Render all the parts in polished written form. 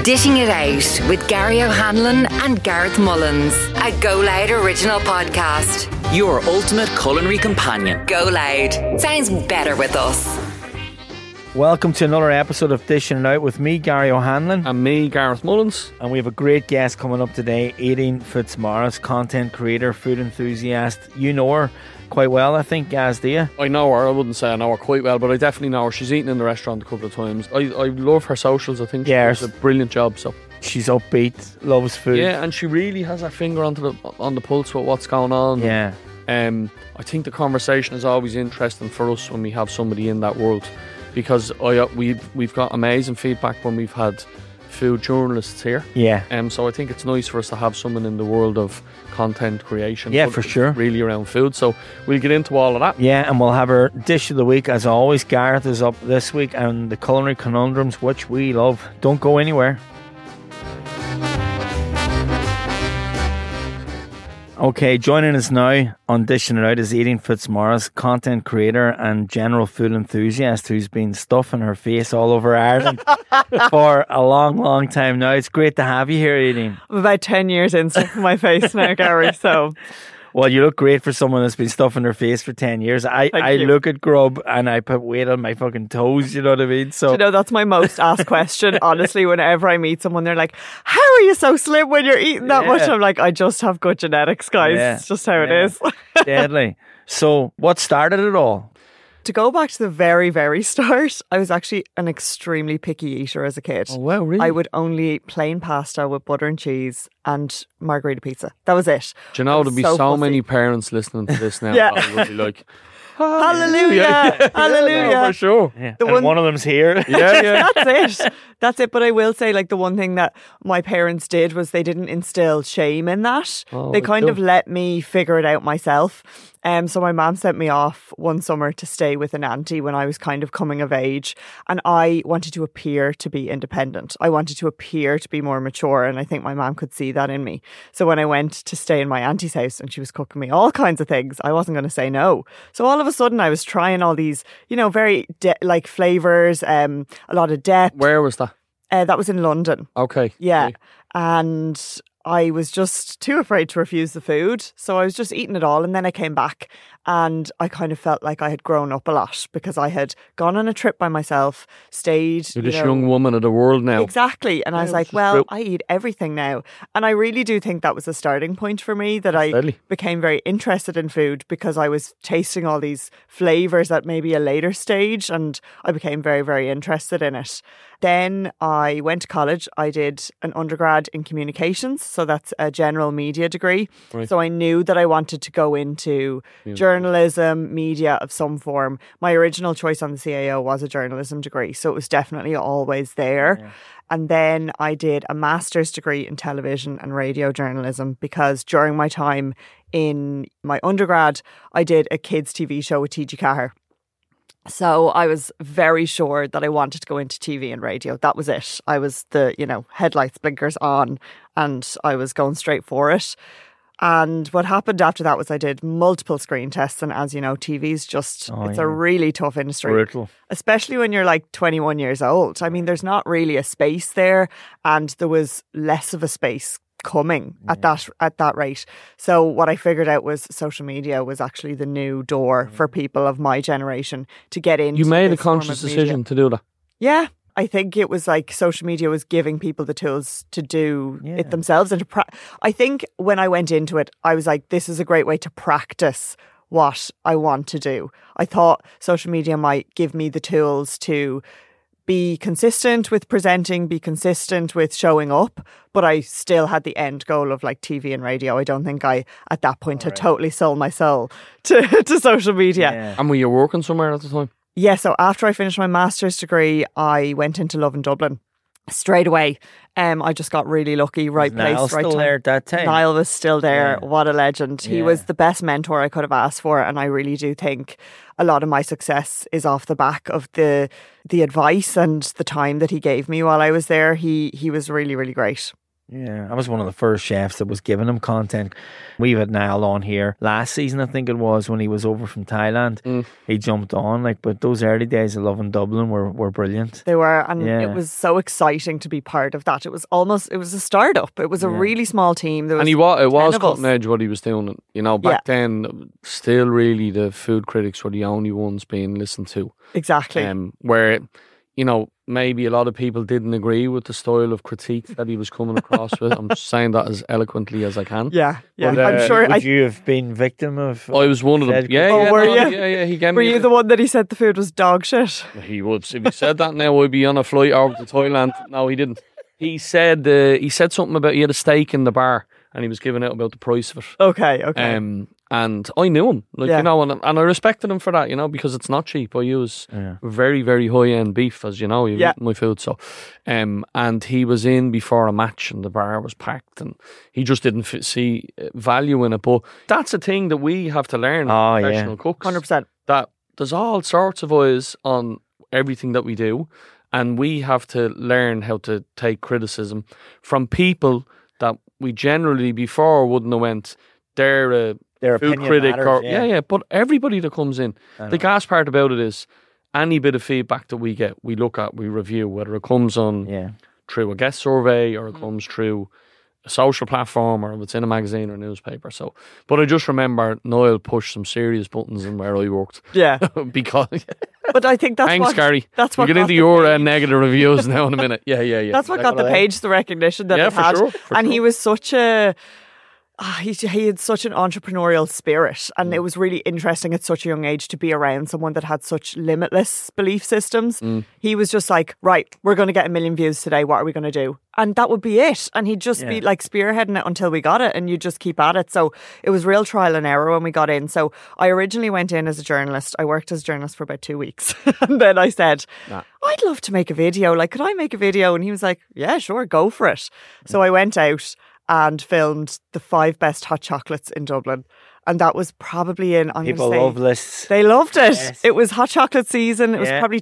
Dishing It Out with Gary O'Hanlon and Gareth Mullins, a Go Loud original podcast. Your ultimate culinary companion. Go Loud. Sounds better with us. Welcome to another episode of Dishing It Out with me, Gary O'Hanlon. And me, Gareth Mullins. And we have a great guest coming up today, Aideen Fitzmaurice, content creator, food enthusiast. You know her quite well, I think, Gaz, do you? I know her. I wouldn't say I know her quite well, but I definitely know her. She's eaten in the restaurant a couple of times. I love her socials. I think she does a brilliant job. So she's upbeat, loves food. Yeah, and she really has her finger on the pulse with what's going on. Yeah. I think the conversation is always interesting for us when we have somebody in that world, because we've got amazing feedback when we've had food journalists here. Yeah. So I think it's nice for us to have someone in the world of content creation. Yeah, for sure. Really around food. So we'll get into all of that. Yeah, and we'll have our dish of the week as always. Gareth is up this week, and the culinary conundrums, which we love. Don't go anywhere. Okay, joining us now on Dishing It Out is Aideen Fitzmaurice, content creator and general food enthusiast who's been stuffing her face all over Ireland for a long, long time now. It's great to have you here, Aideen. I'm about 10 years in stuffing my face now, Gary, so... Well, you look great for someone that's been stuffing their face for 10 years. I look at Grub and I put weight on my fucking toes, you know what I mean? So, you know, that's my most asked question, honestly. Whenever I meet someone, they're like, how are you so slim when you're eating that much? I'm like, I just have good genetics, guys. Yeah. It's just how it is. Deadly. So, what started it all? To go back to the very, very start, I was actually an extremely picky eater as a kid. Oh, wow, really? I would only eat plain pasta with butter and cheese and margherita pizza. That was it. Do you know, there'll be so many parents listening to this now. Yeah. That would be like, hallelujah, hallelujah. No, for sure. Yeah. And one of them's here. Yeah. That's it. But I will say, like, the one thing that my parents did was they didn't instill shame in that. They kind of let me figure it out myself. So my mum sent me off one summer to stay with an auntie when I was kind of coming of age, and I wanted to appear to be independent. I wanted to appear to be more mature, and I think my mum could see that in me. So when I went to stay in my auntie's house and she was cooking me all kinds of things, I wasn't going to say no. So all of a sudden I was trying all these, you know, very like flavours, a lot of depth. Where was that? That was in London. Okay. Yeah. And I was just too afraid to refuse the food. So I was just eating it all. And then I came back and I kind of felt like I had grown up a lot because I had gone on a trip by myself, stayed. You're this young woman of the world now. Exactly. And I was like, well, I eat everything now. And I really do think that was a starting point for me, that I became very interested in food because I was tasting all these flavours at maybe a later stage, and I became very, very interested in it. Then I went to college. I did an undergrad in communications. So that's a general media degree. Right. So I knew that I wanted to go into journalism, media of some form. My original choice on the CAO was a journalism degree. So it was definitely always there. Yeah. And then I did a master's degree in television and radio journalism because during my time in my undergrad, I did a kids' TV show with TG Cahir. So I was very sure that I wanted to go into TV and radio. That was it. I was the, headlights, blinkers on, and I was going straight for it. And what happened after that was I did multiple screen tests. And as you know, TV's just, a really tough industry. Brutal. Especially when you're like 21 years old. I mean, there's not really a space there, and there was less of a space coming at that rate. So what I figured out was social media was actually the new door for people of my generation to get into. You made a conscious decision to do that. Yeah. I think it was like social media was giving people the tools to do it themselves. And I think when I went into it, I was like, this is a great way to practice what I want to do. I thought social media might give me the tools to be consistent with presenting, be consistent with showing up, but I still had the end goal of like TV and radio. I don't think I, at that point, had totally sold my soul to social media. Yeah. And were you working somewhere at the time? Yeah, so after I finished my master's degree, I went into Love in Dublin straight away. I just got really lucky. Right place, Niall right still time. there at that time? Niall was still there. Yeah. What a legend. He was the best mentor I could have asked for, and I really do think a lot of my success is off the back of the advice and the time that he gave me while I was there. He was really, really great. Yeah, I was one of the first chefs that was giving him content. We've had Niall on here last season, I think it was, when he was over from Thailand. He jumped on, but those early days of Love in Dublin were brilliant. They were, and it was so exciting to be part of that. It was a startup. It was a really small team. It was cutting edge what he was doing. Back then, still really the food critics were the only ones being listened to. Exactly. Where, maybe a lot of people didn't agree with the style of critique that he was coming across with. I'm saying that as eloquently as I can. Yeah. But, I'm sure. Would you have been victim of? I was one of them. Were you? Yeah. He gave were you the one that he said the food was dog shit? He would. If he said that now, I'd be on a flight over to Thailand. No, he didn't. He said something about he had a steak in the bar and he was giving out about the price of it. Okay. And I knew him, and I respected him for that, because it's not cheap. I use very, very high end beef, as you know. You've eaten my food, so. And he was in before a match, and the bar was packed, and he just didn't see value in it. But that's a thing that we have to learn, as professional cooks. 100%. That there's all sorts of eyes on everything that we do, and we have to learn how to take criticism from people that we generally before wouldn't have went. They're their food critic matters, but everybody that comes in, the gas part about it is any bit of feedback that we get, we look at, we review, whether it comes on through a guest survey or it comes through a social platform or if it's in a magazine or a newspaper. So, but I just remember Niall pushed some serious buttons in where I worked. Yeah. Because but I think that's thanks, Gary. That's what we'll get into your negative reviews now in a minute. Yeah. That's what got the page the recognition that it had. For sure. He was such a he had such an entrepreneurial spirit, and it was really interesting at such a young age to be around someone that had such limitless belief systems. He was just like, right, we're going to get 1 million views today. What are we going to do? And that would be it. And he'd just be like spearheading it until we got it, and you just keep at it. So it was real trial and error when we got in. So I originally went in as a journalist. I worked as a journalist for about 2 weeks. And then I said, I'd love to make a video. Could I make a video? And he was like, yeah, sure, go for it. So I went out and filmed the 5 best hot chocolates in Dublin. And that was probably people love lists. They loved it. Yes. It was hot chocolate season. It was probably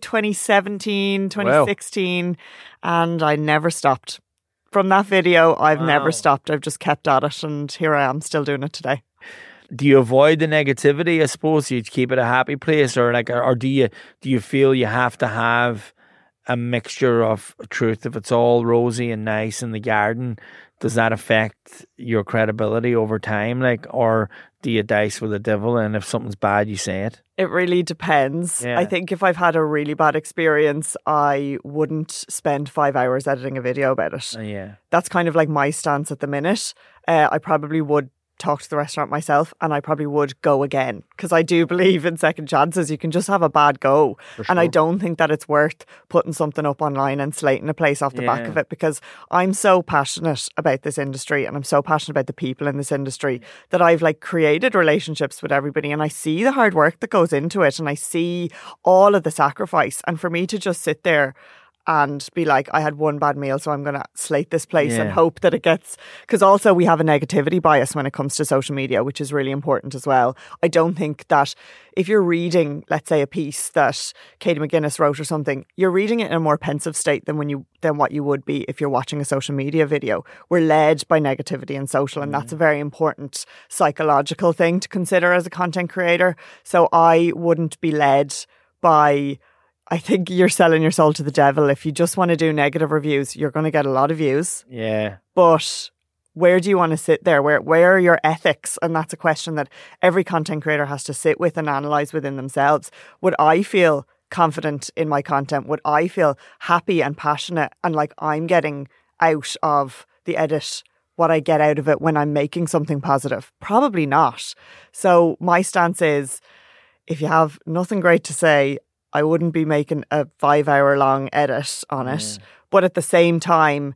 2017, 2016. Wow. And I never stopped. From that video, I've never stopped. I've just kept at it. And here I am still doing it today. Do you avoid the negativity? I suppose you keep it a happy place, or do you feel you have to have a mixture of truth? If it's all rosy and nice in the garden, does that affect your credibility over time? Or do you dice with the devil, and if something's bad, you say it? It really depends. I think if I've had a really bad experience, I wouldn't spend 5 hours editing a video about it. That's kind of like my stance at the minute. I probably would talk to the restaurant myself, and I probably would go again, because I do believe in second chances. You can just have a bad go, and I don't think that it's worth putting something up online and slating a place off the back of it, because I'm so passionate about this industry, and I'm so passionate about the people in this industry, that I've created relationships with everybody, and I see the hard work that goes into it, and I see all of the sacrifice. And for me to just sit there and be like, I had one bad meal, so I'm going to slate this place and hope that it gets... Because also we have a negativity bias when it comes to social media, which is really important as well. I don't think that if you're reading, let's say, a piece that Katie McGuinness wrote or something, you're reading it in a more pensive state than what you would be if you're watching a social media video. We're led by negativity in social, and that's a very important psychological thing to consider as a content creator. So I wouldn't be led by... I think you're selling your soul to the devil. If you just want to do negative reviews, you're going to get a lot of views. Yeah. But where do you want to sit there? Where are your ethics? And that's a question that every content creator has to sit with and analyse within themselves. Would I feel confident in my content? Would I feel happy and passionate and like I'm getting out of the edit what I get out of it when I'm making something positive? Probably not. So my stance is, if you have nothing great to say, I wouldn't be making a 5-hour long edit on it. But at the same time,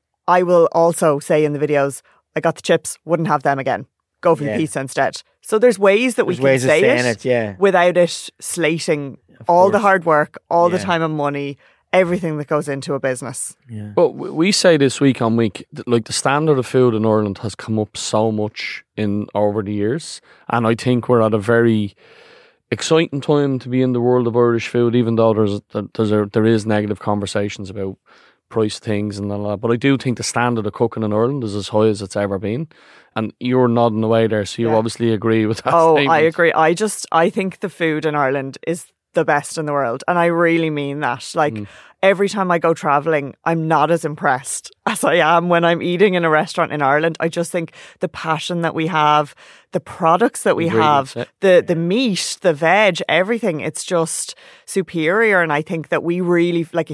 I will also say in the videos, I got the chips, wouldn't have them again. Go for the pizza instead. So there's ways that we can say it without it slating all the hard work, all the time and money, everything that goes into a business. Yeah. But we say this week on week, the standard of food in Ireland has come up so much over the years. And I think we're at a very exciting time to be in the world of Irish food, even though there is negative conversations about price things and all that. But I do think the standard of cooking in Ireland is as high as it's ever been. And you're nodding away there, so you obviously agree with that statement. I agree. I think the food in Ireland is the best in the world. And I really mean that. Like, every time I go travelling, I'm not as impressed as I am when I'm eating in a restaurant in Ireland. I just think the passion that we have, the products that we have, the meat, the veg, everything, it's just superior. And I think that we really, like,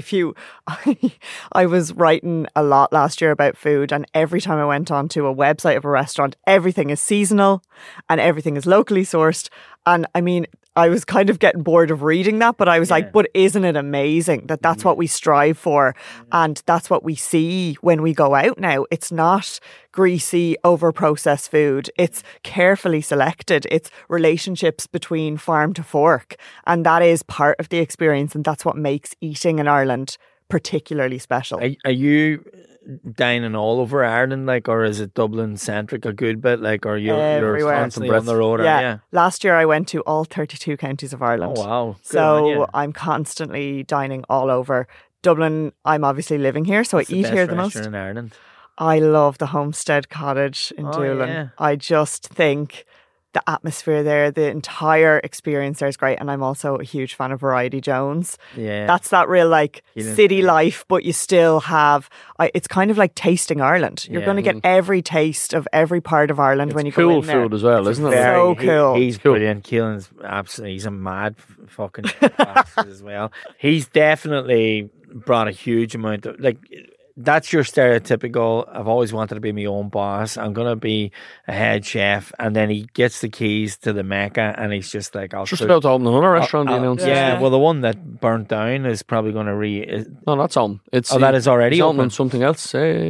I was writing a lot last year about food, and every time I went onto a website of a restaurant, everything is seasonal and everything is locally sourced. And I mean, I was kind of getting bored of reading that, but I was like, but isn't it amazing that that's what we strive for? And that's what we see when we go out now. It's not greasy, over-processed food. It's carefully selected. It's relationships between farm to fork. And that is part of the experience. And that's what makes eating in Ireland particularly special. Are you dining all over Ireland, like, or is it Dublin centric a good bit, like, or you're constantly on the road? Yeah. Last year I went to all 32 counties of Ireland. Oh wow! Good so I'm constantly dining all over. Dublin, I'm obviously living here, so I eat here the most. In Ireland? I love the Homestead Cottage in Doolin. Yeah. I just think the atmosphere there, the entire experience there is great. And I'm also a huge fan of Variety Jones. Yeah. That's that real like city life, but you still have, it's kind of like tasting Ireland. You're going to get every taste of every part of Ireland when you go in there. Cool food as well, isn't it? So cool. He's brilliant. Keelan's absolutely, he's a mad fucking as well. He's definitely brought a huge amount of, like, that's your stereotypical, I've always wanted to be my own boss, I'm going to be a head chef, and then he gets the keys to the Mecca and he's just like, I'll just about to open another restaurant. Yeah, well, the one that burnt down is probably going to No, that's on. That is already open. Something else.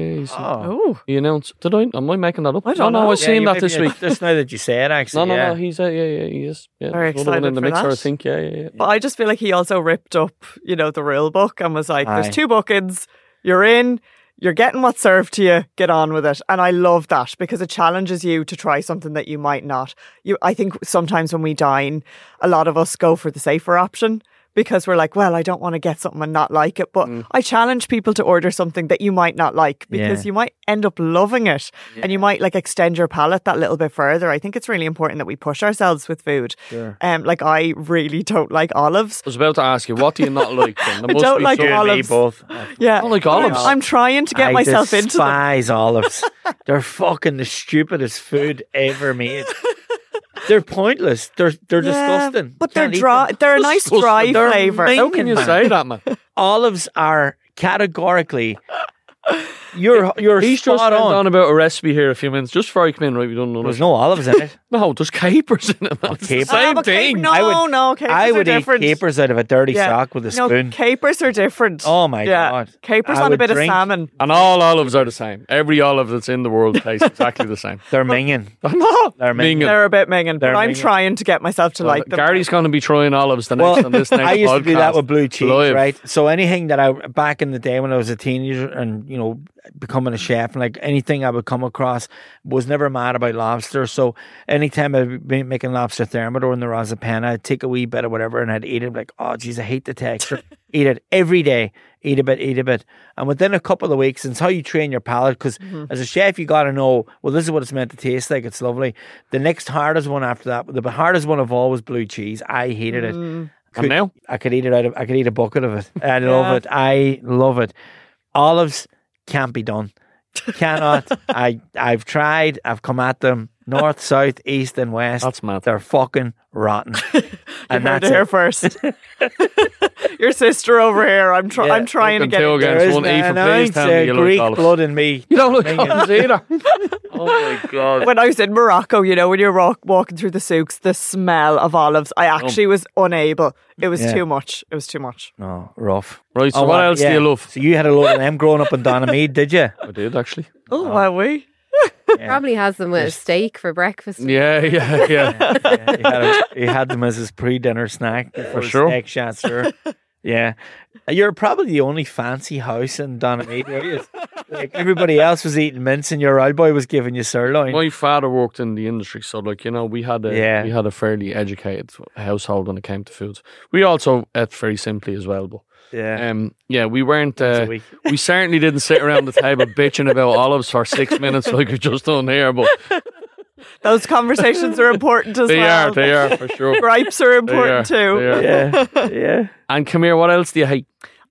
He announced. Am I making that up? I don't know. I was seeing that this week. Just now that you say it, actually. No, he's he is. Yeah, very excited in the for mixer, that. I think. Yeah. But I just feel like he also ripped up, the rule book and was like, there's 2 bookings. You're in, you're getting what's served to you, get on with it. And I love that because it challenges you to try something that you might not. I think sometimes when we dine, a lot of us go for the safer option because we're like, well, I don't want to get something and not like it. But I challenge people to order something that you might not like because you might end up loving it and you might like extend your palate that little bit further. I think it's really important that we push ourselves with food. Sure. Like, I really don't like olives. I was about to ask you, what do you not like then? I don't like olives. Both. Yeah. I don't like olives. I'm trying to get myself into them. I despise olives. They're fucking the stupidest food ever made. They're pointless. They're disgusting. But they're dry. They're a nice dry flavour. How can you say that, man? Olives are categorically. You're He's spot just went on. on about a recipe here a few minutes just before I come in. Right, we don't know. There's no olives in it. No, there's capers in it. It's the same thing. Capers I would are eat different. capers out of a dirty sock with a spoon. Capers are different. Oh my God. Capers I on a would bit drink- of salmon. And all olives are the same. Every olive that's in the world tastes exactly the same. They're minging. No, They're minging. They're a bit minging, but They're I'm minging. trying to get myself to like them. Gary's going to be trying olives the next on this next podcast. I used to do that with blue cheese, Live. right? So anything that back in the day when I was a teenager and, becoming a chef, and like anything I would come across, was never mad about lobster. So anytime I'd be making lobster thermidor in the Rosapenna, I'd take a wee bit of whatever and I'd eat it like, oh geez, I hate the texture. Eat it every day. Eat a bit. And within a couple of weeks, and it's how you train your palate, because as a chef, you got to know, well, this is what it's meant to taste like. It's lovely. The next hardest one after that, the hardest one of all was blue cheese. I hated it. And now? I could eat a bucket of it. I love it. I love it. Olives can't be done. Cannot. I've tried. I've come at them north, south, east, and west. That's mad. They're fucking rotten. And that's it first. Your sister over here. I'm trying to get it. There is an ounce of Greek blood in me. You don't like olives either. Oh my God. When I was in Morocco, when you're walking through the souks, the smell of olives, I actually was unable. It was too much. It was too much. Oh, rough. Right, so what else do you love? So you had a load of them growing up in Donamead, did you? I did, actually. Oh, wow, we? Probably has them with a steak for breakfast. Yeah. He had them as his pre-dinner snack for sure. Steak shots, sure. Yeah. You're probably the only fancy house in Donamead, are you? Like everybody else was eating mince, and your old boy was giving you sirloin. My father worked in the industry, so we had a fairly educated household when it came to foods. We also ate very simply as well, but. We weren't. We certainly didn't sit around the table bitching about olives for 6 minutes like we've just done here. But those conversations are important as well. They are for sure. Gripes are important too. Yeah. And come here. What else do you hate?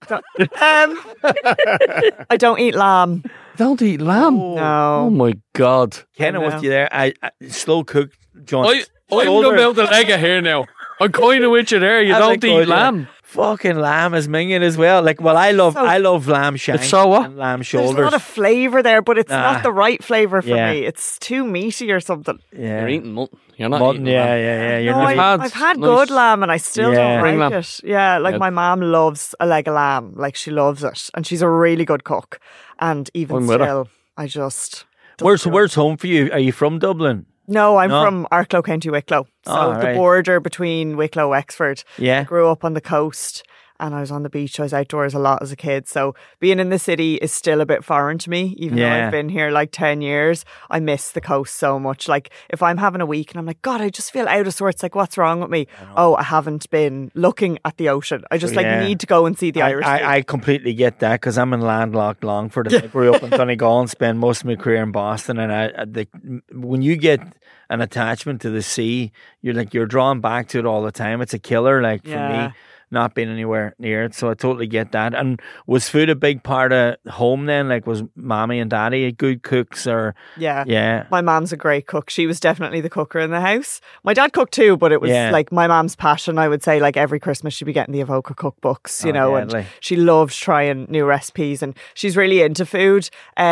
I don't eat lamb. Don't eat lamb? No. Oh my God. Ken, with you there. I slow cooked John. I'm about the leg of here now. I'm kind of with you there. You don't eat lamb. Fucking lamb is minging as well. Like, well, I love lamb shank and lamb shoulders. There's a lot of flavour there, but it's not the right flavour for me. It's too meaty or something. Yeah. You're eating mutton. You're not eating lamb. Yeah. I've had good lamb and I still don't like it. Yeah, like my mom loves a leg of lamb. Like she loves it. And she's a really good cook. And even still, I just... Where's home for you? Are you from Dublin? No, I'm from Arklow, County Wicklow. So the border between Wicklow, Wexford. Yeah. I grew up on the coast and I was on the beach. I was outdoors a lot as a kid. So being in the city is still a bit foreign to me. Even though I've been here like 10 years, I miss the coast so much. Like if I'm having a week and I'm like, God, I just feel out of sorts. Like what's wrong with me? I haven't been looking at the ocean. I just need to go and see the Irish Sea. I completely get that because I'm in landlocked Longford. I grew up in Donegal and spent most of my career in Boston. And when you get an attachment to the sea, you're drawn back to it all the time. It's a killer, like for me, not being anywhere near it. So I totally get that. And was food a big part of home then? Like was mommy and daddy good cooks or? Yeah. My mom's a great cook. She was definitely the cooker in the house. My dad cooked too, but it was like my mom's passion. I would say like every Christmas she'd be getting the Avoca cookbooks, and she loved trying new recipes and she's really into food.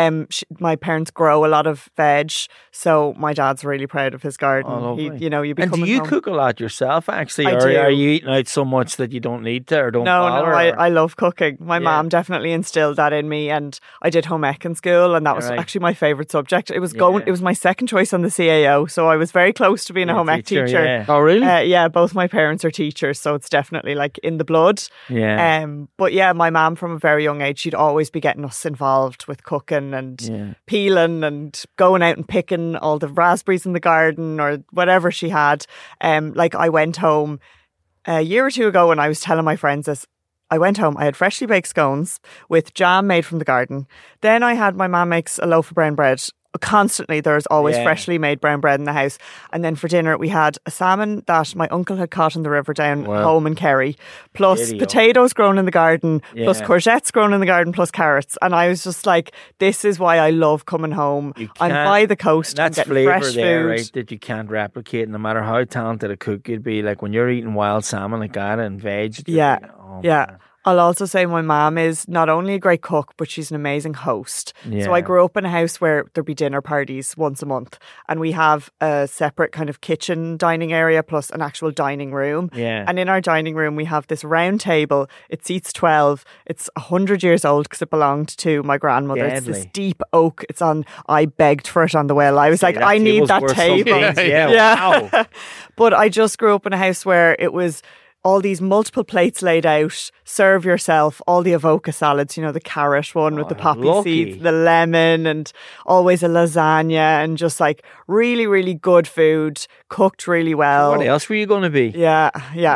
My parents grow a lot of veg, so my dad's really proud of his garden. And do you cook a lot yourself actually? Or are you eating out so much that you don't need to or don't bother? I love cooking. My mom definitely instilled that in me, and I did home ec in school, and that was actually my favourite subject. It was it was my second choice on the CAO, so I was very close to being a home ec teacher. Yeah. Oh really? Both my parents are teachers, so it's definitely like in the blood. But my mom from a very young age, she'd always be getting us involved with cooking and peeling and going out and picking all the raspberries in the garden or whatever she had. Like I went home a year or two ago when I was telling my friends this. I went home, I had freshly baked scones with jam made from the garden. Then I had my mum makes a loaf of brown bread. Constantly, there's always freshly made brown bread in the house. And then for dinner, we had a salmon that my uncle had caught in the river down home in Kerry, plus potatoes grown in the garden, plus courgettes grown in the garden, plus carrots. And I was just like, this is why I love coming home. I'm by the coast. That's getting flavour fresh there, food. right? That you can't replicate. No matter how talented a cook you'd be, like when you're eating wild salmon like that and veg. Man. I'll also say my mom is not only a great cook, but she's an amazing host. Yeah. So I grew up in a house where there'd be dinner parties once a month, and we have a separate kind of kitchen dining area plus an actual dining room. Yeah. And in our dining room, we have this round table. It seats 12. It's 100 years old because it belonged to my grandmother. Deadly. It's this deep oak. I begged for it on the will. I was like, I need that table. Wow. But I just grew up in a house where it was all these multiple plates laid out, serve yourself, all the avoca salads, the carrot one with the poppy seeds, the lemon, and always a lasagna, and just like really, really good food, cooked really well. What else were you going to be? Yeah.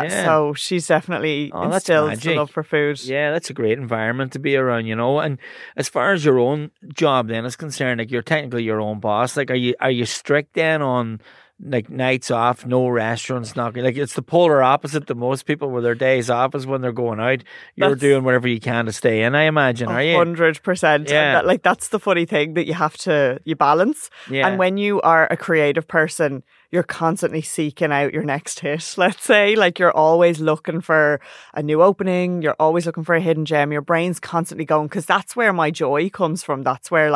So she's definitely instilled the love for food. Yeah, that's a great environment to be around, And as far as your own job then is concerned, like you're technically your own boss, like are you strict then on like nights off, no restaurants, nothing? Like it's the polar opposite to most people where their days off is when they're going out. You're doing whatever you can to stay in, I imagine, are you? 100%. Yeah. That's the funny thing that you balance. Yeah. And when you are a creative person, you're constantly seeking out your next hit, let's say. Like you're always looking for a new opening. You're always looking for a hidden gem. Your brain's constantly going, because that's where my joy comes from. That's where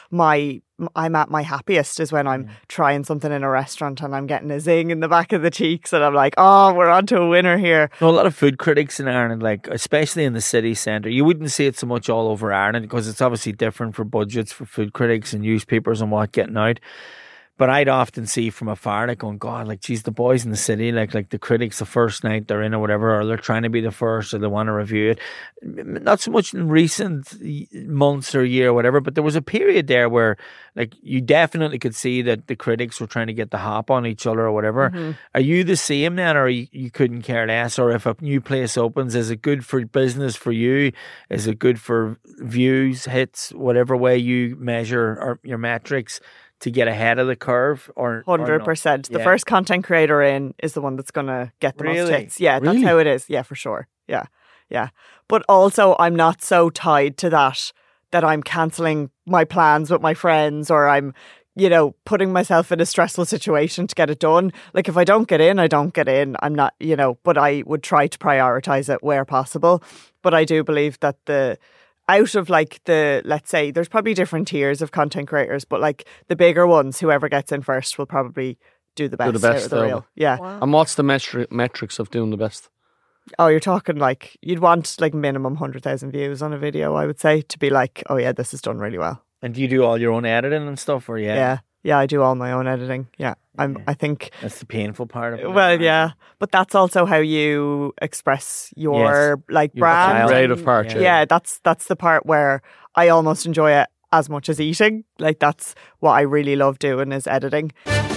I'm at my happiest is when I'm trying something in a restaurant and I'm getting a zing in the back of the cheeks and I'm like, oh, we're on to a winner here. A lot of food critics in Ireland, like especially in the city centre, you wouldn't see it so much all over Ireland because it's obviously different for budgets for food critics and newspapers and what getting out. But I'd often see from afar, like going, God, like, geez, the boys in the city, like the critics, the first night they're in or whatever, or they're trying to be the first, or they want to review it. Not so much in recent months or year or whatever, but there was a period there where, like, you definitely could see that the critics were trying to get the hop on each other or whatever. Mm-hmm. Are you the same then, or you couldn't care less? Or if a new place opens, is it good for business for you? Is it good for views, hits, whatever way you measure or your metrics, to get ahead of the curve? Or 100%. The first content creator in is the one that's going to get the most hits. Yeah, that's how it is. Yeah, for sure. Yeah. But also, I'm not so tied to that I'm cancelling my plans with my friends, or I'm, putting myself in a stressful situation to get it done. Like, if I don't get in, I don't get in. I'm not, but I would try to prioritise it where possible. But I do believe that out of like let's say there's probably different tiers of content creators, but like the bigger ones, whoever gets in first will probably do the best out of the reel. Yeah. Wow. And what's the metrics of doing the best? Oh, you're talking like you'd want like minimum 100,000 views on a video, I would say, to be like, oh yeah, this is done really well. And do you do all your own editing and stuff, or Yeah, I do all my own editing. Yeah. I think that's the painful part of it. Well, yeah, but that's also how you express your brand. Creative part. Yeah, that's the part where I almost enjoy it as much as eating. Like, that's what I really love doing, is editing.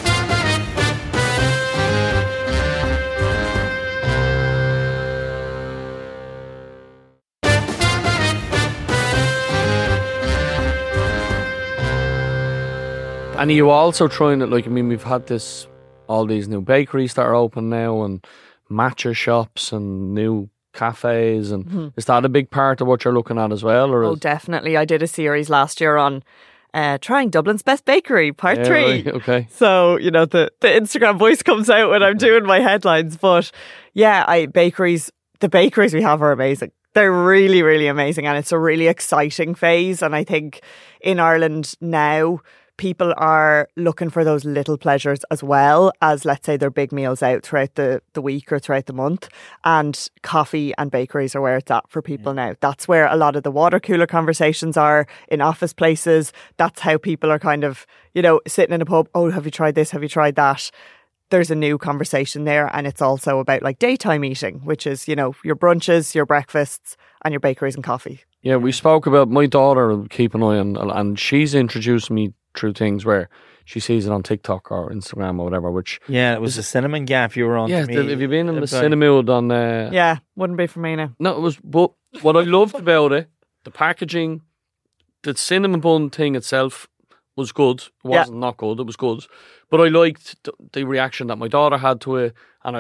And are you also trying it, like, I mean, we've had all these new bakeries that are open now, and matcha shops and new cafes, and is that a big part of what you're looking at as well? Or definitely. I did a series last year on trying Dublin's best bakery, part 3. Right, okay. So, the Instagram voice comes out when I'm doing my headlines. But yeah, the bakeries we have are amazing. They're really, really amazing, and it's a really exciting phase. And I think in Ireland now, people are looking for those little pleasures as well as, let's say, their big meals out throughout the week or throughout the month. And coffee and bakeries are where it's at for people now. That's where a lot of the water cooler conversations are in office places. That's how people are kind of, sitting in a pub. Oh, have you tried this? Have you tried that? There's a new conversation there. And it's also about like daytime eating, which is, your brunches, your breakfasts, and your bakeries and coffee. Yeah, we spoke about my daughter, keep an eye on, and she's introduced me through things where she sees it on TikTok or Instagram or whatever, which... Yeah, it was a cinnamon gaff you were on. Yeah, have you been in the Cinemood on... Yeah, wouldn't be for me now. No, it was... But what I loved about it, the packaging, the cinnamon bun thing itself was good. It wasn't not good, it was good. But I liked the reaction that my daughter had to it, and I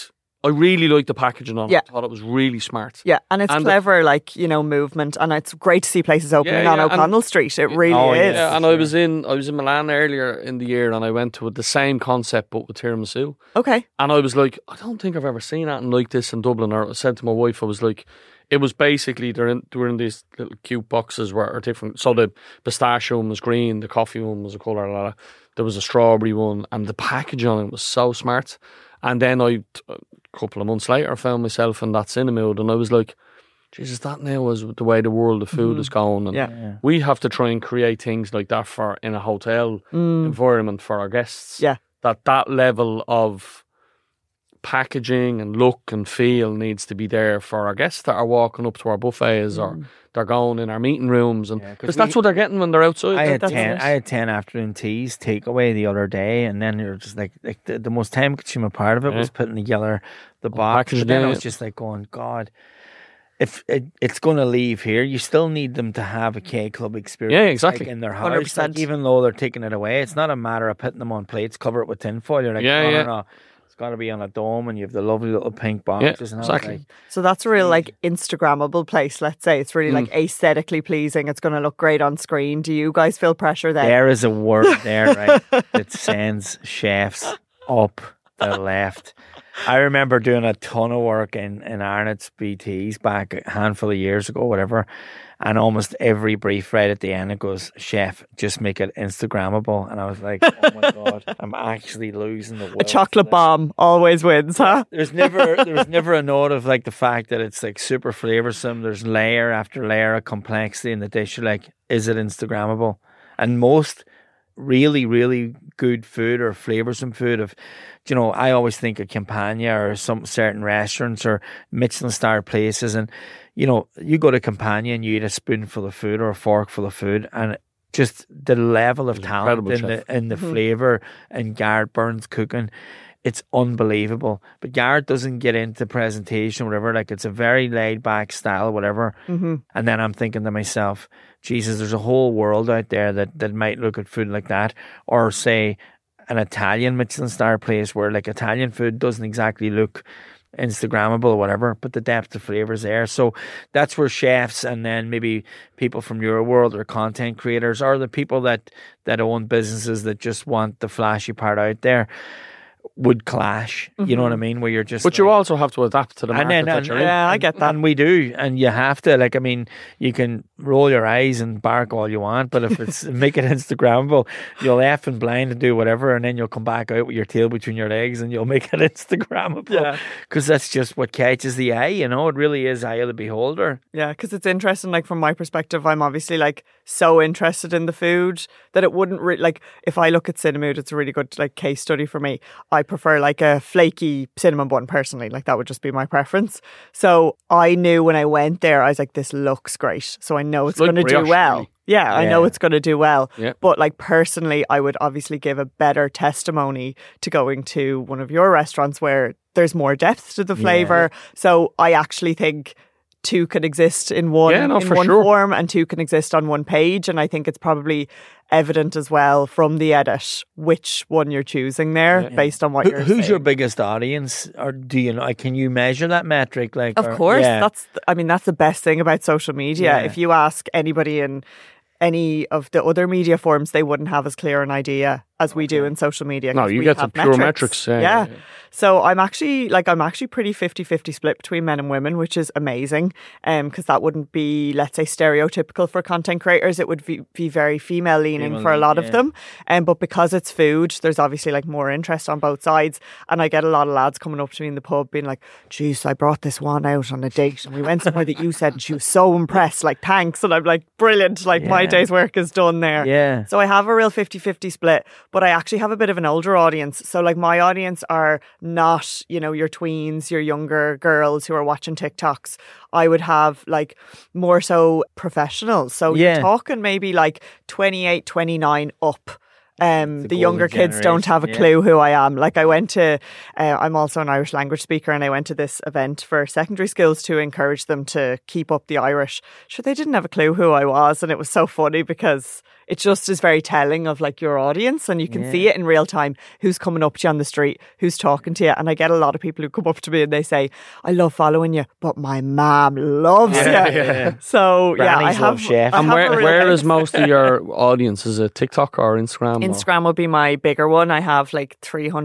really liked the packaging on it. I thought it was really smart. Yeah, and it's clever, movement, and it's great to see places opening on O'Connell Street. It really is. Yeah, and I was in Milan earlier in the year, and I went to the same concept but with tiramisu. Okay. And I was like, I don't think I've ever seen anything like this in Dublin. Or I said to my wife, I was like, it was basically they were in these little cute boxes where are different. So the pistachio one was green, the coffee one was a colour. There was a strawberry one, and the packaging on it was so smart. And then a couple of months later, I found myself in that Cinemood, and I was like, Jesus, that now is the way the world of food is going. And we have to try and create things like that in a hotel environment for our guests. Yeah. That level of packaging and look and feel needs to be there for our guests that are walking up to our buffets or they're going in our meeting rooms, and because that's what they're getting when they're outside. I had 10 afternoon teas takeaway the other day, and then you're just like the most time consuming part of it was putting together the box. And then I was just like going, God, if it's going to leave here, you still need them to have a K Club experience. Yeah, exactly. In their house, even though they're taking it away, it's not a matter of putting them on plates, cover it with tinfoil. You're like, no. It's got to be on a dome, and you have the lovely little pink boxes. Yeah, exactly. So that's a real Instagrammable place, let's say. It's really aesthetically pleasing. It's going to look great on screen. Do you guys feel pressure there? There is a word there, right, that sends chefs up the left. I remember doing a ton of work in Arnott's BTs back a handful of years ago, whatever. And almost every brief right at the end, it goes, chef, just make it Instagrammable. And I was like, oh my God, I'm actually losing the will. A chocolate bomb always wins, huh? There was never a note of like the fact that it's like super flavoursome. There's layer after layer of complexity in the dish. You're like, is it Instagrammable? And most really, really good food or flavoursome food of, you know, I always think of Campania or some certain restaurants or Michelin-star places, and, you know, you go to Campania and you eat a spoonful of food or a forkful of food, and just the level of talent in the flavour and Garrett Byrne's cooking, it's unbelievable. But Garrett doesn't get into presentation or whatever. Like, it's a very laid back style, whatever. And then I'm thinking to myself, Jesus, there's a whole world out there that might look at food like that. Or say an Italian Michelin star place where like Italian food doesn't exactly look Instagrammable or whatever, but the depth of flavour is there. So that's where chefs and then maybe people from your world or content creators or the people that own businesses that just want the flashy part out there would clash. You know what I mean? Where you're just, but you also have to adapt to the market that you're in. Yeah, I get that. And we do, and you have to. Like, I mean, you can roll your eyes and bark all you want, but if it's make it Instagrammable, you'll F and blind and do whatever, and then you'll come back out with your tail between your legs and you'll make it Instagrammable. Yeah, because that's just what catches the eye. You know, it really is eye of the beholder. Yeah, because it's interesting. Like, from my perspective, I'm obviously like so interested in the food that it wouldn't like if I look at Cinemood, it's a really good like case study for me. I prefer like a flaky cinnamon bun personally. Like, that would just be my preference. So I knew when I went there, I was like, this looks great. So I know it's going to do well. Really. Yeah, I know it's going to do well. Yeah. But like, personally, I would obviously give a better testimony to going to one of your restaurants where there's more depth to the flavour. Yeah. So I actually think two can exist in one form and two can exist on one page. And I think it's probably evident as well from the edit which one you're choosing there based on what you're saying. Who's your biggest audience, or do you know? Can you measure that metric? Like, of course, that's the best thing about social media. If you ask anybody in any of the other media forms, they wouldn't have as clear an idea as we do in social media. No, you get the pure metrics. Yeah. So I'm actually pretty 50-50 split between men and women, which is amazing. Because that wouldn't be, let's say, stereotypical for content creators. It would be very female leaning for a lot of them. But because it's food, there's obviously like more interest on both sides. And I get a lot of lads coming up to me in the pub being like, geez, I brought this one out on a date and we went somewhere that you said and she was so impressed. Like, thanks. And I'm like, brilliant. Like, my day's work is done there. Yeah. So I have a real 50-50 split, but I actually have a bit of an older audience. So like, my audience are not, you know, your tweens, your younger girls who are watching TikToks. I would have like more so professionals. So you're talking maybe like 28, 29 up. The younger kids don't have a clue who I am. Like, I went to, I'm also an Irish language speaker, and I went to this event for secondary schools to encourage them to keep up the Irish. Sure, they didn't have a clue who I was, and it was so funny because it just is very telling of like your audience, and you can see it in real time, who's coming up to you on the street, who's talking to you. And I get a lot of people who come up to me and they say, I love following you, but my mom loves you. Yeah. So Granny's I have chef. And where is most of your audience? Is it TikTok or Instagram? Instagram would be my bigger one. I have like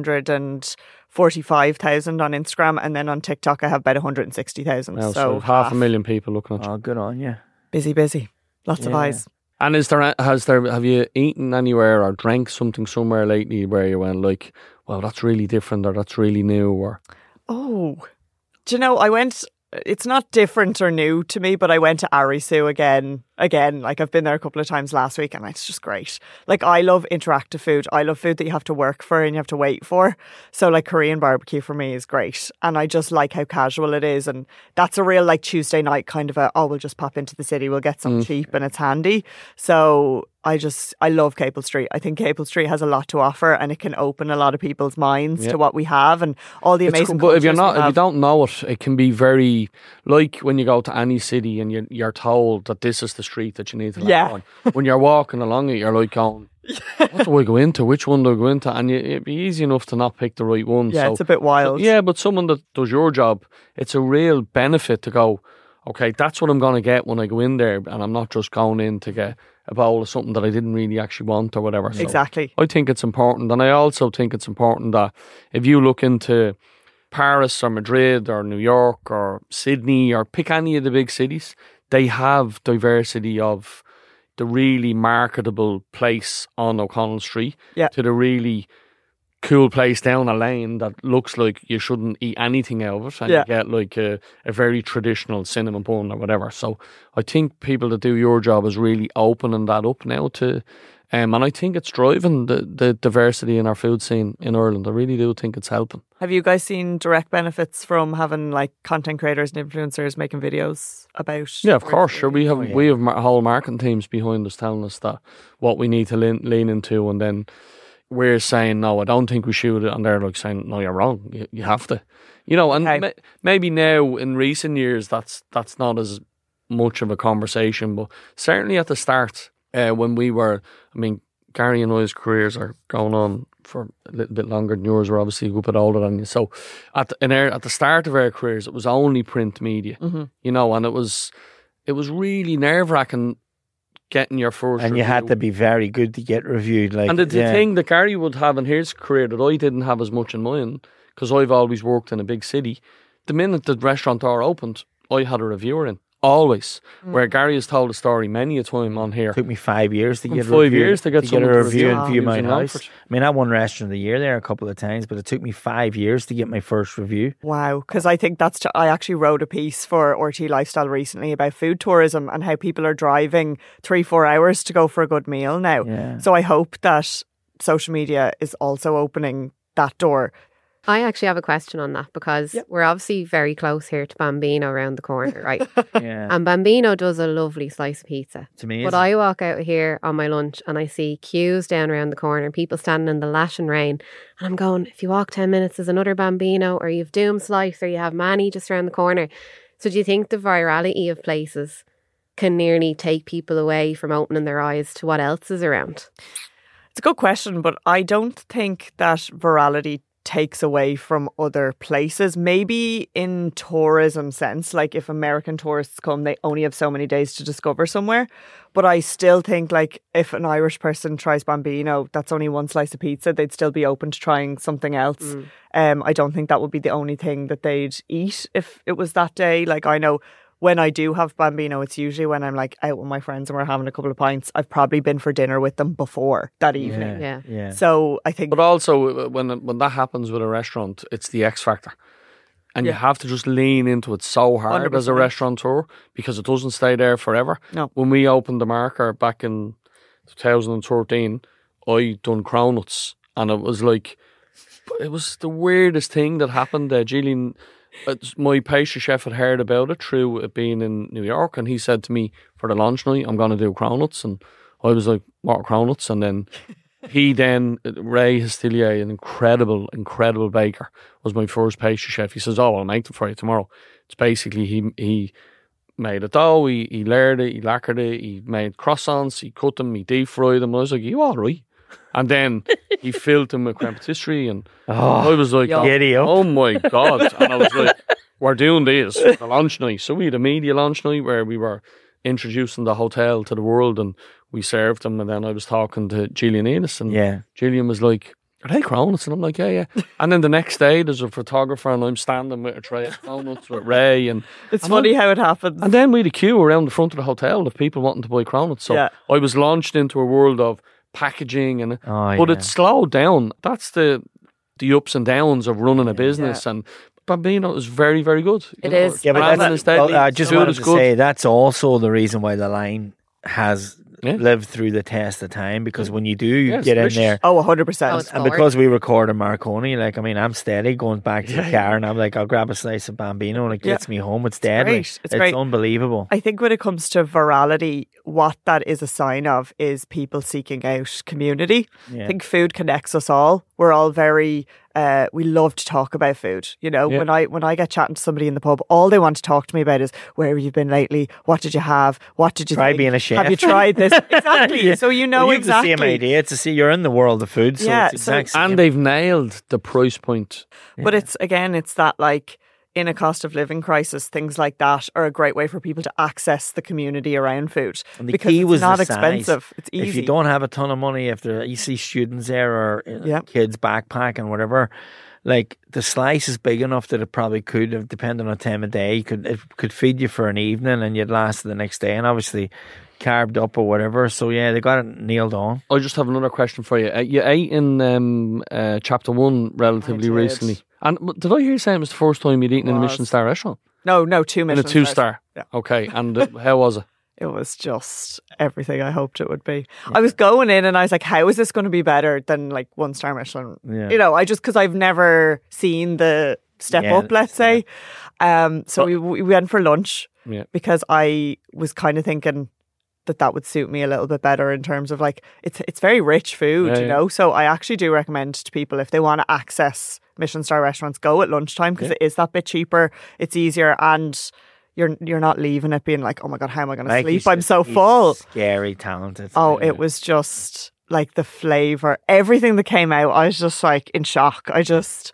345,000 on Instagram, and then on TikTok I have about 160,000. Well, so 500,000 people looking at you. Oh, good on you. Busy. Lots of eyes. And have you eaten anywhere or drank something somewhere lately where you went like, well, that's really different or that's really new? Or do you know, I went, it's not different or new to me, but I went to Arisu again, like I've been there a couple of times last week, and it's just great. Like, I love interactive food. I love food that you have to work for and you have to wait for. So like, Korean barbecue for me is great, and I just like how casual it is, and that's a real like Tuesday night kind of we'll just pop into the city, we'll get something cheap and it's handy. So I love Capel Street. I think Capel Street has a lot to offer, and it can open a lot of people's minds to what we have and all the amazing. But if you don't know it, it can be very like when you go to any city and you're told that this is the street that you need to land on. When you're walking along it, you're like going, what do I go into? Which one do I go into? And it'd be easy enough to not pick the right one. Yeah, so, it's a bit wild. But someone that does your job, it's a real benefit to go, okay, that's what I'm going to get when I go in there, and I'm not just going in to get a bowl of something that I didn't really actually want or whatever. So exactly. I think it's important, and I also think it's important that if you look into Paris or Madrid or New York or Sydney or pick any of the big cities, they have diversity of the really marketable place on O'Connell Street to the really cool place down a lane that looks like you shouldn't eat anything out of it, and you get like a very traditional cinnamon bun or whatever. So I think people that do your job is really opening that up now to And I think it's driving the diversity in our food scene in Ireland. I really do think it's helping. Have you guys seen direct benefits from having like content creators and influencers making videos about? Yeah, of course. Sure, we have whole marketing teams behind us telling us that what we need to lean into, and then we're saying no, I don't think we should, and they're like saying no, you're wrong. You have to, And maybe now in recent years that's not as much of a conversation, but certainly at the start. When we were, Gary and I's careers are going on for a little bit longer than yours. We're obviously a good bit older than you. So at the start of our careers, it was only print media, and it was really nerve-wracking getting your first and review. You had to be very good to get reviewed. And the thing that Gary would have in his career that I didn't have as much in mine, because I've always worked in a big city, the minute the restaurateur opened, I had a reviewer in. Always. Where Gary has told a story many a time on here. It took me 5 years to get 5 years to get a review and view my house. I won Restaurant of the Year there a couple of times, but it took me 5 years to get my first review. Wow, because I think I actually wrote a piece for RT Lifestyle recently about food tourism and how people are driving 3-4 hours to go for a good meal now. Yeah. So I hope that social media is also opening that door. I actually have a question on that because we're obviously very close here to Bambino around the corner, right? Yeah. And Bambino does a lovely slice of pizza. It's amazing. But I walk out here on my lunch and I see queues down around the corner, people standing in the lashing rain. And I'm going, if you walk 10 minutes, there's another Bambino, or you have Doom Slice, or you have Manny just around the corner. So do you think the virality of places can nearly take people away from opening their eyes to what else is around? It's a good question, but I don't think that virality takes away from other places. Maybe in tourism sense, like if American tourists come, they only have so many days to discover somewhere. But I still think like if an Irish person tries Bambino, that's only one slice of pizza, they'd still be open to trying something else. I don't think that would be the only thing that they'd eat if it was that day. Like I know when I do have Bambino, it's usually when I'm like out with my friends and we're having a couple of pints. I've probably been for dinner with them before that evening. Yeah. So I think... But also when that happens with a restaurant, it's the X factor. And you have to just lean into it so hard 100%. as a restaurateur because it doesn't stay there forever. No. When we opened the Marker back in 2013, I done Cronuts, and it was the weirdest thing that happened. Gillian... my pastry chef had heard about it through it being in New York, and he said to me for the lunch night, I'm going to do Cronuts, and I was like, what are Cronuts? And then Ray Hastillier, an incredible baker, was my first pastry chef. He says, I'll make them for you tomorrow. It's basically he made a dough, he layered it, he lacquered it, he made croissants, he cut them, he deep fried them. I was like, you all right? And then he filled them with creme patisserie, and I was like, oh my God. And I was like, we're doing this, the lunch night. So we had a media lunch night where we were introducing the hotel to the world, and we served them. And then I was talking to Gillian Ennis, and Gillian was like, are they Cronuts? And I'm like, yeah. And then the next day there's a photographer and I'm standing with a tray of Cronuts with Ray, and it's funny how it happens. And then we had a queue around the front of the hotel of people wanting to buy Cronuts. So I was launched into a world of packaging, but it slowed down. That's the ups and downs of running a business, and Bambino is very, very good. It is. Yeah, but I just wanted to say that's also the reason why the line has lived through the test of time, because when you do get in there, 100%, and because we record in Marconi, I'm steady going back to the car, and I'm like, I'll grab a slice of Bambino, and it gets me home. It's deadly. It's great. Unbelievable. I think when it comes to virality, what that is a sign of is people seeking out community. I think food connects us all. We're all very we love to talk about food. When I get chatting to somebody in the pub, all they want to talk to me about is where have you been lately? What did you have? What did you try think? Being a chef? Have you tried this? Exactly. So you have exactly the same idea. It's to see you're in the world of food. So it's exact same. And they've nailed the price point. But it's that like, in a cost of living crisis, things like that are a great way for people to access the community around food. And the because key was it's not the expensive. Size. It's easy. If you don't have a ton of money, if you see students there or kids backpacking, whatever, like the slice is big enough that it probably could have, depending on time of day, it could feed you for an evening and you'd last the next day, and obviously carved up or whatever. So they got it nailed on. I just have another question for you. You ate in Chapter 1 relatively recently. And did I hear you say it was the first time you'd eaten in a Michelin star restaurant? No, 2 Michelin in a 2-star. Yeah. Okay, and how was it? It was just everything I hoped it would be. Yeah. I was going in and I was like, how is this going to be better than like 1-star Michelin? Yeah. You know, because I've never seen the step up, let's say. So we went for lunch because I was kind of thinking that would suit me a little bit better in terms of like, it's very rich food, you know? So I actually do recommend to people, if they want to access Michelin star restaurants, go at lunchtime because it is that bit cheaper. It's easier, and you're not leaving it being like, oh my God, how am I going to sleep? I'm so full. Scary talented. Oh, it was just like the flavour, everything that came out. I was just like in shock. I just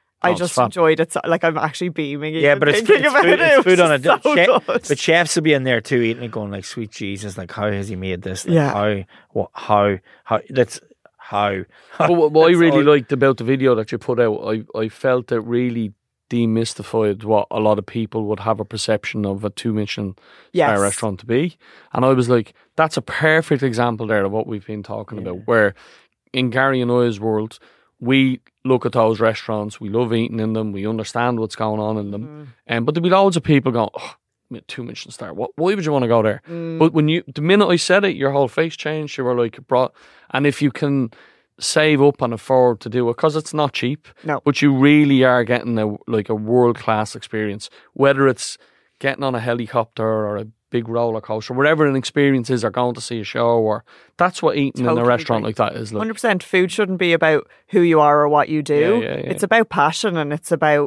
enjoyed it. So, like I'm actually beaming. Yeah, but it's food on a so but chefs will be in there too, eating it, going like, "Sweet Jesus! Like, how has he made this? Like, how? That's how." But what I really liked about the video that you put out, I felt it really demystified what a lot of people would have a perception of a 2 Michelin star restaurant to be. And I was like, that's a perfect example there of what we've been talking about, where in Gary and I's world, we look at those restaurants, we love eating in them, we understand what's going on in them. But there'll be loads of people going, oh, 2 Michelin star, why would you want to go there? But the minute I said it, your whole face changed. You were like, and if you can save up and afford to do it, because it's not cheap, but you really are getting a world-class experience, whether it's getting on a helicopter or a big roller coaster, whatever an experience is, or going to see a show, or that's what eating in a restaurant like that is like. 100%. Food shouldn't be about who you are or what you do. It's about passion, and it's about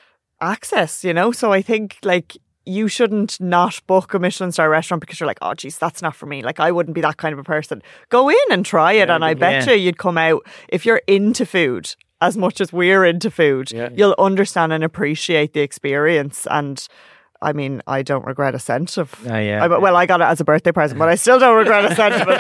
access, you know? So I think like you shouldn't not book a Michelin star restaurant because you're like, oh geez, that's not for me. Like I wouldn't be that kind of a person. Go in and try it, and I bet you'd come out, if you're into food as much as we're into food, you'll understand and appreciate the experience. And I mean, I don't regret a cent of. Well, I got it as a birthday present, but I still don't regret a cent of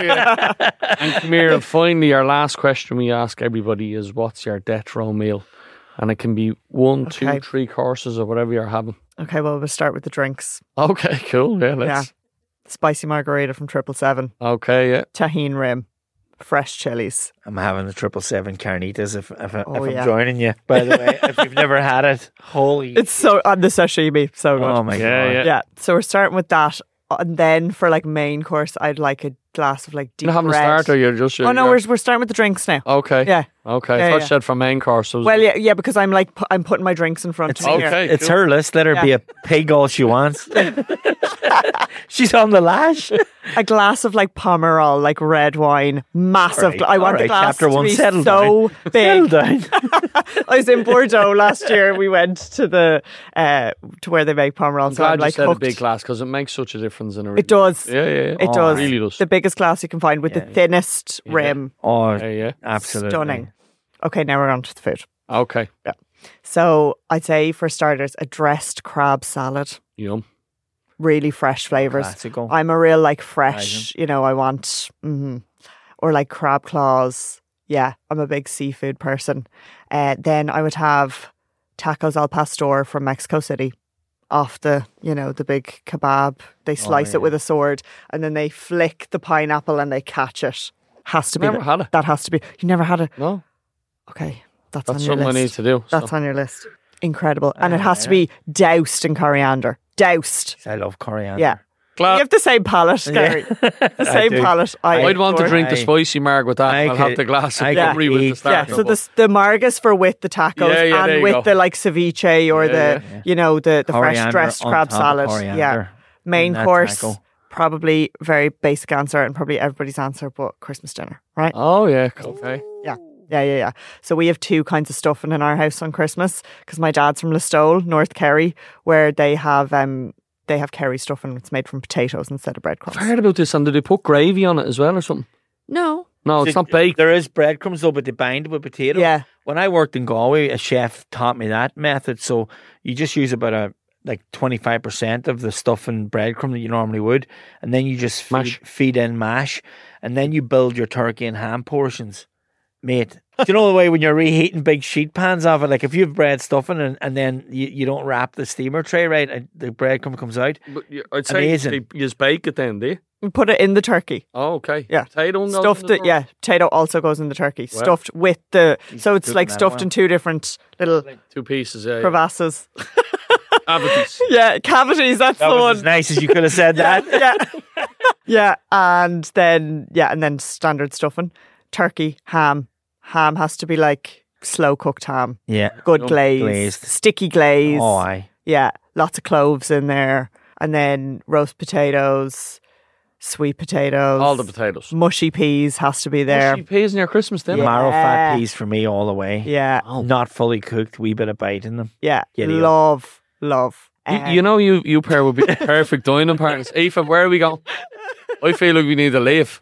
it. And come here, finally, our last question we ask everybody is, what's your death row meal? And it can be 1, 2, 3 courses or whatever you're having. Okay, well, we'll start with the drinks. Okay, cool. Yeah, let's. Spicy margarita from 777. Okay, yeah. Tahini rim. Fresh chilies. I'm having the 777 carnitas if I'm joining you, by the way. If you've never had it, holy. It's so, on the sashimi, so good. Oh my God. Yeah, so we're starting with that. And then for like main course, I'd like a glass of like deep red. You're having a starter, you're just... we're starting with the drinks now. Okay. Yeah. Okay, I thought you said for main course. Well, yeah, because I'm like, I'm putting my drinks in front of me. Okay, it's her list. Let her be a pig all she wants. She's on the lash. A glass of like Pomerol, like red wine, massive. I want the glass to be so big. Down. I was in Bordeaux last year. We went to to where they make Pomerol. I'm glad you said a big glass, because it makes such a difference in a. It does. Yeah. It does. It really does. The biggest glass you can find with the thinnest rim. Oh, absolutely stunning. Okay, now we're on to the food. Okay. Yeah. So I'd say for starters, a dressed crab salad. Yum. Really fresh flavours. Classical. I'm a real like fresh, I want, or like crab claws. Yeah, I'm a big seafood person. Then I would have tacos al pastor from Mexico City. Off the big kebab. They slice it with a sword, and then they flick the pineapple and they catch it. Has to be. Never had it. That has to be. You never had it? No. Okay, that's on your list. That's something I need to do. That's on your list. Incredible. And it has to be doused in coriander. Doused. I love coriander. Yeah. You have the same palate, Gary. The same palate. I'd want to drink the spicy marg with that. I'll have the glass of curry with the starter. Yeah, so the marg is for with the tacos and with the like ceviche or the fresh dressed crab salad. Yeah. Main course, probably very basic answer and probably everybody's answer, but Christmas dinner, right? Oh, yeah. Okay. Yeah. So we have 2 kinds of stuffing in our house on Christmas, because my dad's from Listowel, North Kerry, where they have Kerry stuffing. It's made from potatoes instead of breadcrumbs. I've heard about this. And do they put gravy on it as well or something? No, it's not baked. There is breadcrumbs though, but they bind with potato. Yeah. When I worked in Galway, a chef taught me that method. So you just use about 25% of the stuffing breadcrumb that you normally would, and then you just feed in mash, and then you build your turkey and ham portions. Mate, do you know the way when you're reheating big sheet pans of it, like if you have bread stuffing and then you don't wrap the steamer tray right, and the breadcrumb comes out? But I'd say you just bake it then, do you? We put it in the turkey. Oh, okay. Yeah. Potato stuffed it. Yeah, potato also goes in the turkey. Well, stuffed with the. So it's like stuffed in 2 different little 2 pieces. Crevasses. Cavities. Yeah, cavities. That's That the was one. as nice as you could have said that. Yeah, and then standard stuffing, turkey, ham. Ham has to be like slow cooked ham. Yeah. Good Glazed. sticky glaze. Oh, aye. Yeah, lots of cloves in there, and then roast potatoes, sweet potatoes, All the potatoes. mushy peas has to be there. Mushy peas in your Christmas dinner. Marrow fat peas for me all the way. Yeah, Not fully cooked, wee bit of bite in them. yeah, Giddy up. love. You know, you pair would be perfect dining partners. Aoife, where are we going? I feel like we need to leave.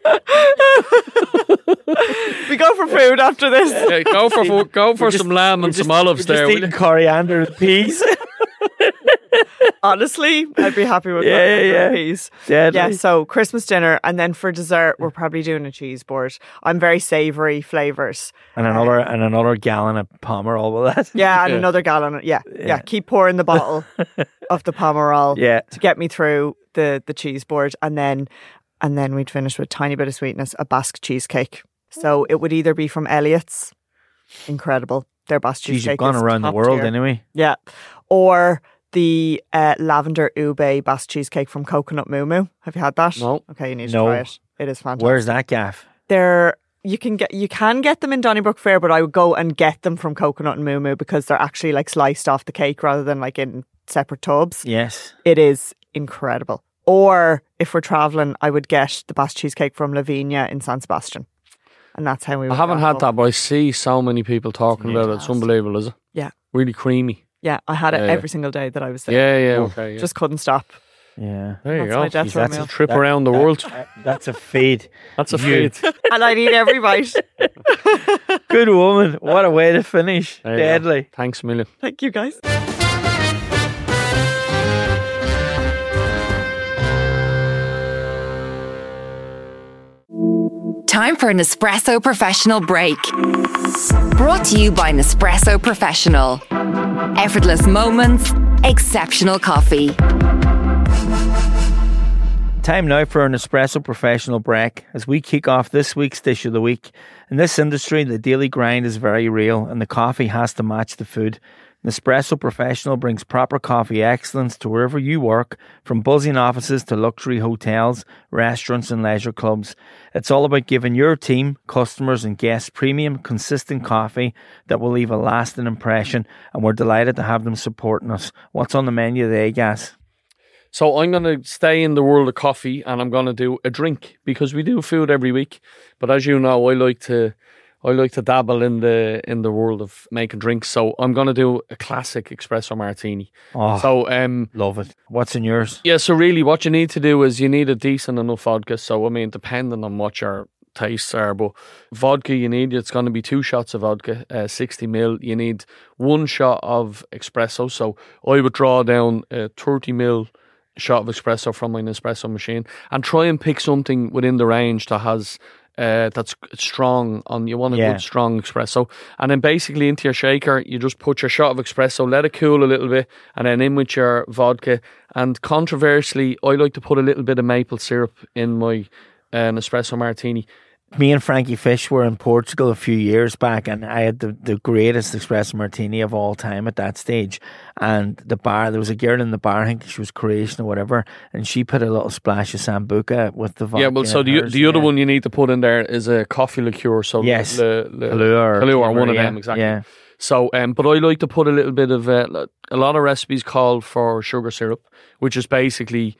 We go for food after this. Yeah, go for some lamb and some olives there. Just Will you? eating coriander and peas. Honestly, I'd be happy with peas. Deadly. Yeah, so Christmas dinner, and then for dessert, we're probably doing a cheese board. I'm very savoury flavours. And another gallon of Pomerol with that. Yeah, and another gallon. Yeah. Keep pouring the bottle of the Pomerol to get me through the cheese board, and then we'd finish with a tiny bit of sweetness, a Basque cheesecake. So it would either be from Elliott's, incredible, their Basque cheesecake. You've gone around the world anyway. Yeah, or the lavender ube Basque cheesecake from Coconut Moo Moo. Have you had that? No. Okay, you need to try it. It is fantastic. Where's that gaff? You can get them in Donnybrook Fair, but I would go and get them from Coconut and Moo Moo because they're actually like sliced off the cake rather than like in separate tubs. Yes. It is incredible. Or if we're travelling, I would get the Basque cheesecake from Lavinia in San Sebastian. And that's how we would I haven't had travel. that, but I see so many people talking about it. It's unbelievable, is it? Yeah. Really creamy. Yeah, I had it every single day that I was there. Yeah, okay. Yeah. Just couldn't stop. Yeah. There you That's go. my death row That's meal. a trip around the world. That's a feed. That's a feed. And I'd eat every bite. Good woman. What a way to finish. There you go. Deadly. Thanks a million. Thank you, guys. Time for an Nespresso Professional break. Brought to you by Nespresso Professional. Effortless moments, exceptional coffee. Time now for an Nespresso Professional break as we kick off this week's Dish of the Week. In this industry, the daily grind is very real and the coffee has to match the food. Nespresso Professional brings proper coffee excellence to wherever you work, from buzzing offices to luxury hotels, restaurants and leisure clubs. It's all about giving your team, customers and guests premium, consistent coffee that will leave a lasting impression, and we're delighted to have them supporting us. What's on the menu today, Gas? So I'm going to stay in the world of coffee and I'm going to do a drink because we do food every week. But as you know, I like to dabble in the world of making drinks. So I'm going to do a classic espresso martini. Oh, so love it. What's in yours? Yeah, so really what you need to do is you need a decent enough vodka. So I mean, depending on what your tastes are, but vodka it's going to be 2 shots of vodka, 60 ml. You need 1 shot of espresso. So I would draw down a 30 ml shot of espresso from my Nespresso machine and try and pick something within the range that has that's strong on. You want a good strong espresso, and then basically into your shaker you just put your shot of espresso, let it cool a little bit, and then in with your vodka. And controversially, I like to put a little bit of maple syrup in my Nespresso martini. Me and Frankie Fish were in Portugal a few years back, and I had the greatest espresso martini of all time at that stage. And there was a girl in the bar, I think she was Croatian or whatever, and she put a little splash of Sambuca with the vodka. Yeah, well, so the other one you need to put in there is a coffee liqueur. So yes, Kahlua or one of them, exactly. Yeah. So, but I like to put a little bit of a lot of recipes call for sugar syrup, which is basically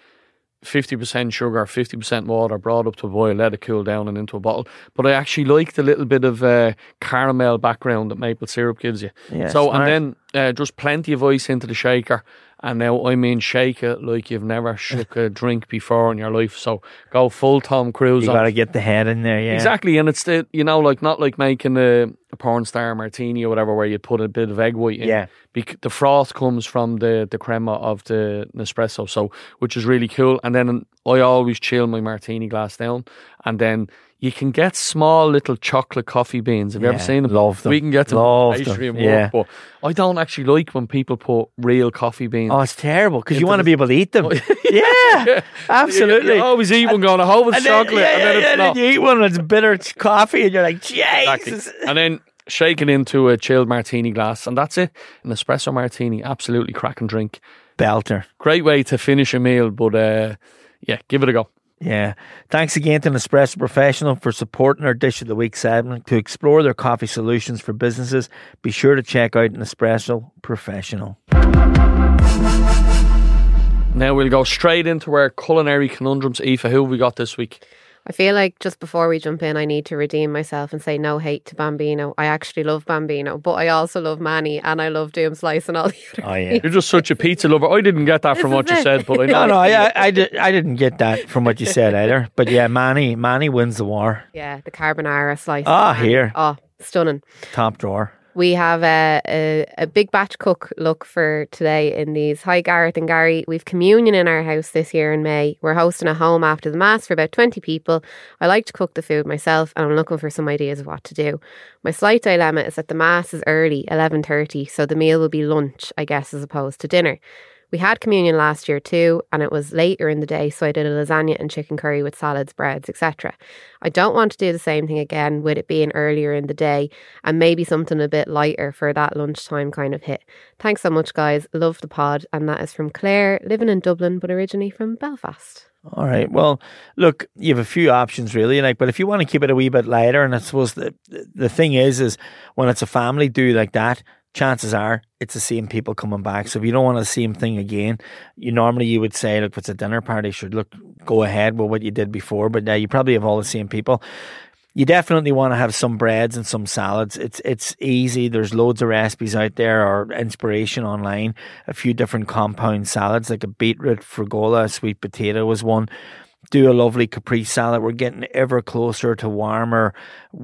50% sugar, 50% water, brought up to a boil, let it cool down and into a bottle. But I actually like the little bit of caramel background that maple syrup gives you. Yeah, so, smart. and then just plenty of ice into the shaker. And now, I mean, shake it like you've never shook a drink before in your life. So go full Tom Cruise. You got to get the head in there, yeah. Exactly, and it's like not like making a porn star martini or whatever where you put a bit of egg white in. Yeah. The froth comes from the crema of the Nespresso, so which is really cool. And then I always chill my martini glass down, and then you can get small little chocolate coffee beans. Have you ever seen them? Love them. We can get them Love in pastry them. and work, but I don't actually like when people put real coffee beans. Oh, it's terrible because you want to be able to eat them. Yeah, absolutely. You always eat one going, I hope it's chocolate, and then it's not. You eat one and it's bitter coffee and you're like, Jesus. Exactly. And then shake it into a chilled martini glass, and that's it. An espresso martini, absolutely cracking drink. belter. Great way to finish a meal, but yeah, give it a go. Yeah. Thanks again to Nespresso Professional for supporting our Dish of the Week segment. To explore their coffee solutions for businesses, be sure to check out Nespresso Professional. Now we'll go straight into our culinary conundrums. Aoife, who have we got this week? I feel like just before we jump in, I need to redeem myself and say no hate to Bambino. I actually love Bambino, but I also love Manny and I love Doom Slice and all the other. Oh yeah, you're just such a pizza lover. I didn't get that from what you said, but I know. No, I didn't get that from what you said either. But yeah, Manny wins the war. Yeah, the carbonara slice. Here. Oh, stunning. Top drawer. We have a big batch cook look for today in these. Hi Gareth and Gary, we've communion in our house this year in May. We're hosting a home after the Mass for about 20 people. I like to cook the food myself and I'm looking for some ideas of what to do. My slight dilemma is that the Mass is early, 11:30, so the meal will be lunch, I guess, as opposed to dinner. We had communion last year too, and it was later in the day, so I did a lasagna and chicken curry with salads, breads, etc. I don't want to do the same thing again with it being earlier in the day, and maybe something a bit lighter for that lunchtime kind of hit. Thanks so much, guys. Love the pod. And that is from Claire, living in Dublin, but originally from Belfast. All right. Well, look, you have a few options really, but if you want to keep it a wee bit lighter, and I suppose the thing is when it's a family do like that, chances are it's the same people coming back. So if you don't want the same thing again, you would say, look, if it's a dinner party, go ahead with what you did before. But now you probably have all the same people. You definitely want to have some breads and some salads. It's easy. There's loads of recipes out there or inspiration online. A few different compound salads, like a beetroot frigola, a sweet potato was one. Do a lovely caprese salad. We're getting ever closer to warmer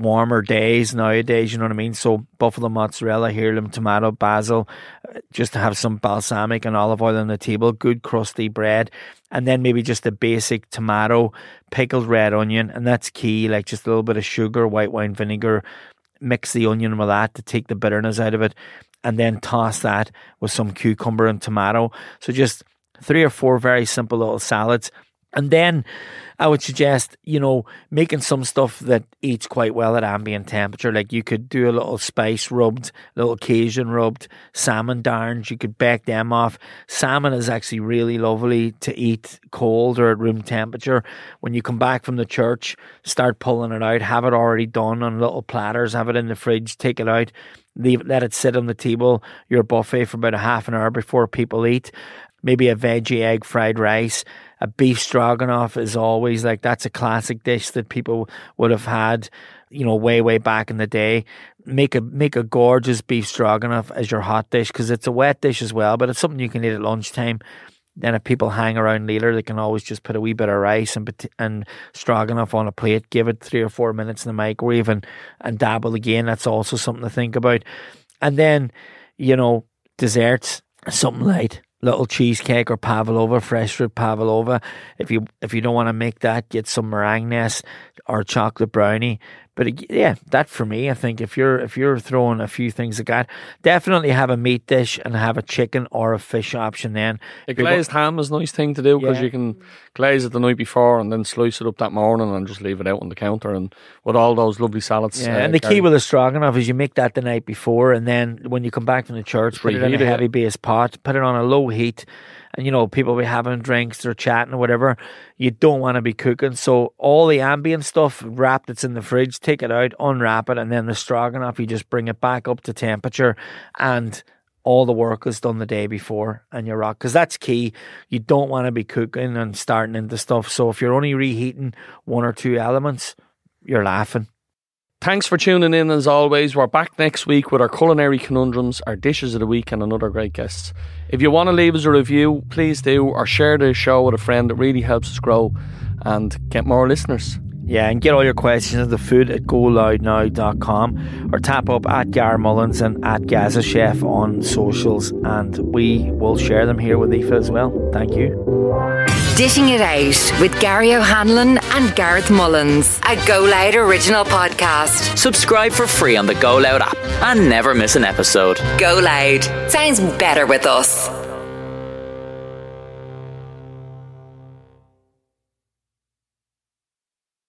days nowadays, you know what I mean? So buffalo mozzarella, heirloom tomato, basil, just to have some balsamic and olive oil on the table, good crusty bread, and then maybe just a basic tomato, pickled red onion, and that's key, like just a little bit of sugar, white wine vinegar, mix the onion with that to take the bitterness out of it, and then toss that with some cucumber and tomato. So just 3 or 4 very simple little salads. And then I would suggest, making some stuff that eats quite well at ambient temperature. Like you could do a little spice rubbed, little Cajun rubbed, salmon darns. You could bake them off. Salmon is actually really lovely to eat cold or at room temperature. When you come back from the church, start pulling it out. Have it already done on little platters. Have it in the fridge. Take it out. Let it sit on the table, your buffet, for about a half an hour before people eat. Maybe a veggie egg fried rice. A beef stroganoff is always that's a classic dish that people would have had, way back in the day. Make a gorgeous beef stroganoff as your hot dish, because it's a wet dish as well, but it's something you can eat at lunchtime. Then if people hang around later, they can always just put a wee bit of rice and stroganoff on a plate, give it 3 or 4 minutes in the microwave and dabble again. That's also something to think about. And then, desserts, something light. Little cheesecake or pavlova, fresh fruit pavlova. If you don't want to make that, get some meringue nest or chocolate brownie. But yeah, that for me, I think if you're throwing a few things like that, definitely have a meat dish and have a chicken or a fish option then. A glazed ham is a nice thing to do, because you can glaze it the night before and then slice it up that morning and just leave it out on the counter, and with all those lovely salads. Yeah, and the key with the stroganoff is you make that the night before, and then when you come back from the church, put it in a heavy base pot, put it on a low heat. And people be having drinks or chatting or whatever. You don't want to be cooking. So all the ambient stuff, wrap that's in the fridge, take it out, unwrap it, and then the stroganoff, you just bring it back up to temperature, and all the work is done the day before, and you're rock. Because that's key. You don't want to be cooking and starting into stuff. So if you're only reheating 1 or 2 elements, you're laughing. Thanks for tuning in as always. We're back next week with our culinary conundrums, our dishes of the week, and another great guests. If you want to leave us a review, please do, or share the show with a friend. It really helps us grow and get more listeners. Yeah, and get all your questions at thefood@goloudnow.com, or tap up at Gar Mullins and at Gaza Chef on socials, and we will share them here with Aoife as well. Thank you. Dishing It Out with Gary O'Hanlon and Gareth Mullins, a Go Loud original podcast. Subscribe for free on the Go Loud app and never miss an episode. Go Loud. Sounds better with us.